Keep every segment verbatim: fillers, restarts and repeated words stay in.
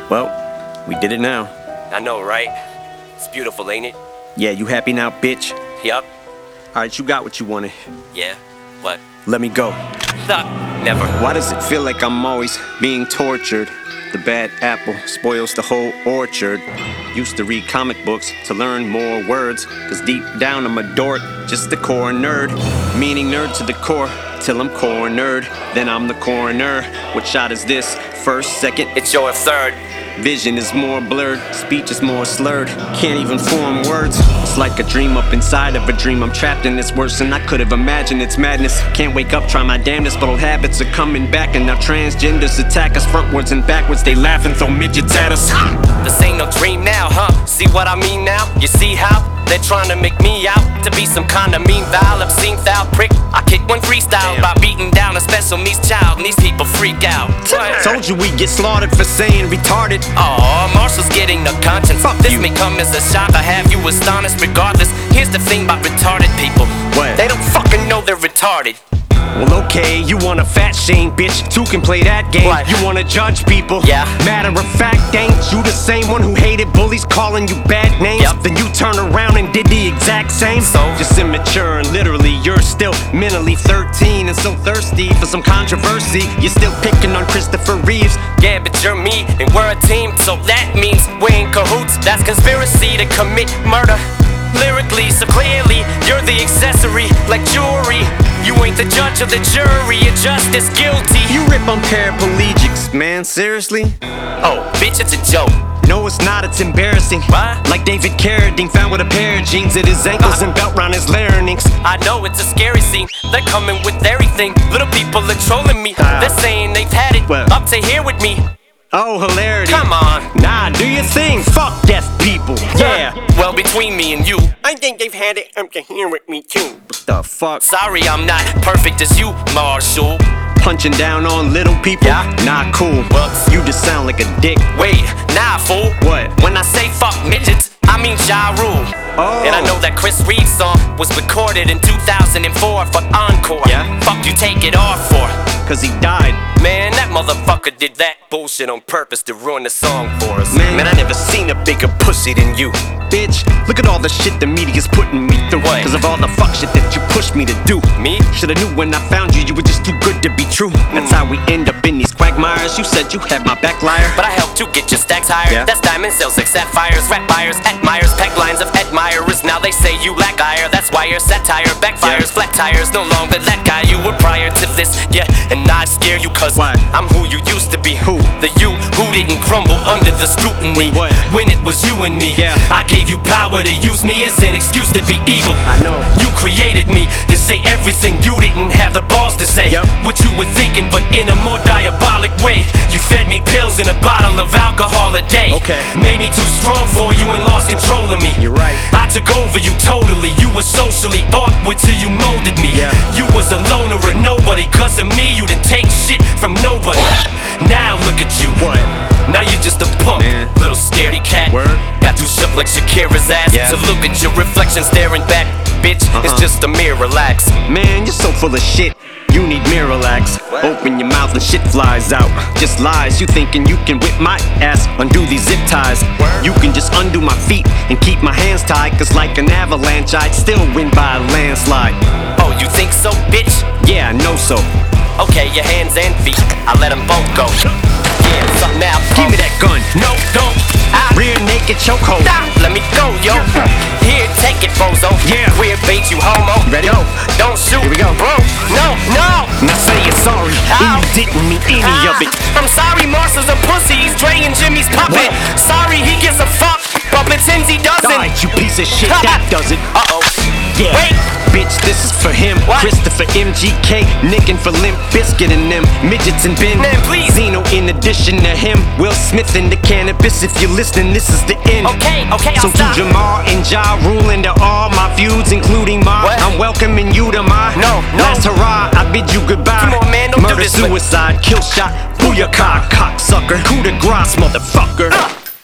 Well, we did it now. I know, right? It's beautiful, ain't it? Yeah, you happy now, bitch? Yup. Alright, you got what you wanted. Yeah. What? Let me go. Nah, never. Why does it feel like I'm always being tortured? The bad apple spoils the whole orchard. Used to read comic books to learn more words, cause deep down I'm a dork, just a core nerd. Meaning nerd to the core, till I'm cornered. Then I'm the coroner. What shot is this? First, second? It's your third. Vision is more blurred, speech is more slurred. Can't even form words. It's like a dream up inside of a dream. I'm trapped in this worse than I could have imagined. It's madness. Can't wake up, try my damnedest, but old habits are coming back. And now transgenders attack us frontwards and backwards. They laugh and throw midgets at us. This ain't no dream now, huh? See what I mean now? You see how? They're trying to make me out to be some kind of mean vile, obscene foul prick. I kick one freestyle by beating down a special needs child, and these people freak out. Told you we get slaughtered for saying retarded. Aw, Marshall's getting no conscience. Fuck this you. may come as a shock, I have you astonished regardless. Here's the thing about retarded people. What? They don't fucking know they're retarded. Well, okay, you want a fat shame, bitch. Two can play that game. What? You wanna judge people. Yeah. Matter of fact, ain't you the same one who hated bullies calling you bad names? Yep. Then you turn around and did the exact same. So? Just immature and literally you're still mentally thirteen and so thirsty for some controversy. You're still picking on Christopher Reeves. Yeah, but you're me and we're a team, so that means we're in cahoots. That's conspiracy to commit murder. Lyrically, so clearly, you're the accessory, like jewelry. You ain't the judge of the jury, you're just as guilty. You rip on paraplegics, man, seriously? Oh, bitch, it's a joke. No, it's not, it's embarrassing. What? Like David Carradine found with a pair of jeans at his ankles and belt round his larynx. I know it's a scary scene, they're coming with everything. Little people are trolling me, Ah. they're saying they've had it Well. up to here with me. Oh, hilarity. Come on. Nah, do your thing. Fuck deaf people. Yeah. Well, between me and you, I think they've had it up to here with me too. What the fuck? sorry I'm not perfect as you, Marshall. Punching down on little people? Yeah. Not cool. Whoops. You just sound like a dick. Wait, nah, fool. What? When I say fuck midgets, I mean Ja Rule. Oh. And I know that Chris Reed's song was recorded in two thousand four for Encore. Yeah. Fuck you take it off for? Cause he died. Man, that motherfucker did that bullshit on purpose to ruin the song for us. Man. Man, I never seen a bigger pussy than you. Bitch, look at all the shit the media's putting me through. What? Cause of all the fuck shit that you pushed me to do. Me? Shoulda knew when I found you, you were just too good to be true. That's how we end up in these quagmires. You said you had my back, liar. But I helped you get your stacks higher. Yeah. That's diamond sales like sapphires. Rap buyers, admirers, peg lines of admirers. Now they say you lack ire. That's why your satire backfires. Yeah. Flat tires, no longer that guy you were prior to this. Yeah, and I'd scare you cause Why? I'm who you used to be. Who? The you who didn't crumble under the scrutiny. What? When it was you and me. Yeah. I gave you power to use me as an excuse to be evil. I know. You created me to say everything you didn't have the balls to say. Yep. What you were thinking, but in a more diabolic way. You fed me pills in a bottle of alcohol a day. Okay. Made me too strong for you and lost control of me. You're right. I took over you totally. You were socially awkward till you molded me. Yeah. You was a loner or nobody. Cause of me, you didn't take shit from nobody. Now look at you. What? Now you're just a punk, Man. little scaredy cat. Word. Got too shook like Shakira's ass. Yeah. To look at your reflection staring back. Bitch, it's Uh-huh. just a mirror, relax. Man, you're so full of shit. You need Miralax. What? Open your mouth and shit flies out. Just lies. You thinking you can whip my ass, undo these zip ties. Word. You can just undo my feet and keep my hands tied. Cause like an avalanche, I'd still win by a landslide. Oh, you think so, bitch? Yeah, I know so. Okay, your hands and feet, I let them both go. Yeah, something now. Give me that gun. No, don't. I Rear naked chokehold. Stop, let me go, yo. Here, take it, bozo. Yeah. Queer bait, you homo. Ready? Yo, don't shoot. Here we go. Bro, no, no. Now say you're sorry. Ow. And you didn't mean any Ah, of it. I'm sorry, Marshall's a pussy. He's Dre and Jimmy's puppet. What? Sorry, he gives a fuck, but pretends he doesn't. Alright, you piece of shit. That does it. Uh-oh. Yeah. Wait. Bitch, this is for him. What? Christopher M G K, nicking for Limp Bizkit and them midgets and Ben. Man, please. Zeno in addition to him. Will Smith in the cannabis. If you're listening, this is the end. Okay, okay, So I'll stop. to Jamar and Ja Rule and to all my feuds, including mine, What? I'm welcoming you to my No, no. last hurrah. I bid you goodbye. Come on, man, don't do Murder, this, but- suicide, kill shot, booyaka, cocksucker, coup de grace, motherfucker.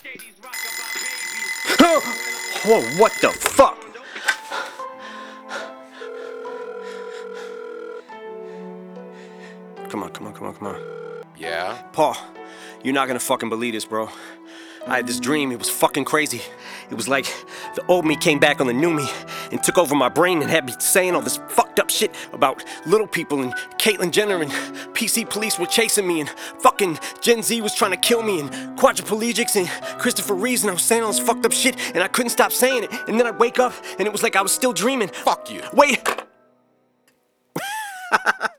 Whoa, what the fuck? Come on, come on, come on, come on. Yeah? Paul, You're not gonna fucking believe this, bro. I had this dream, it was fucking crazy. It was like the old me came back on the new me and took over my brain and had me saying all this fucked up shit about little people and Caitlyn Jenner and P C police were chasing me and fucking Gen Z was trying to kill me and quadriplegics and Christopher Reeves, and I was saying all this fucked up shit and I couldn't stop saying it, and then I'd wake up and it was like I was still dreaming. Fuck you. Wait.